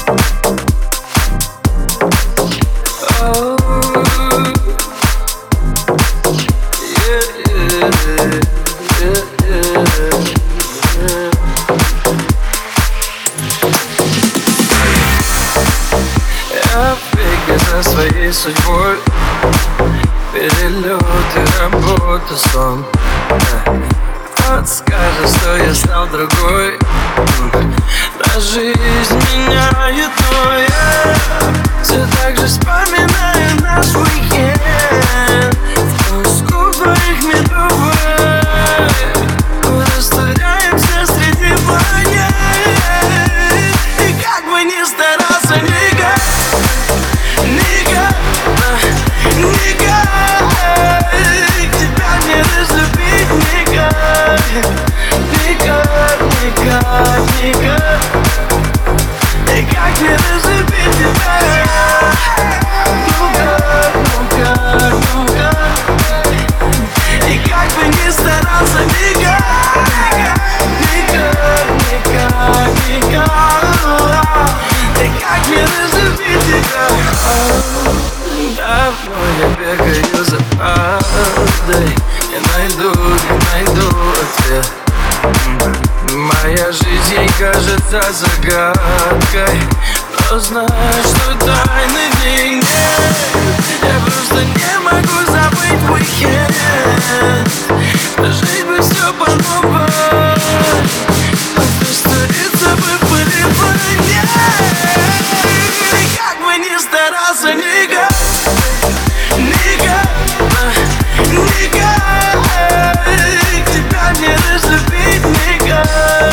Я в беге за своей судьбой, перелеты, работа, сон. Кто скажет, что я стал другой? Да жизнь меняет, но я все так же вспоминаю наш уикенд. Вкус твоих медовых, растворяемся среди планет. И как бы ни старался, никак тебя не разлюбить никак. И как не разлюбить тебя? Ну как? И как бы ни старался, никак. И как не разлюбить тебя? Давно я бегаю за правдой, не найду ответ. Моя жизнь ей кажется загадкой, но знаю, что тайны в ней нет. Я просто не могу забыть уикенд. Жить бы все по новой, повториться бы были планет. И как бы ни старался, никак тебя не разлюбить никак.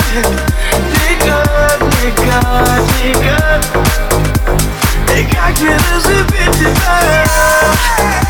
И как не разлюбить тебя?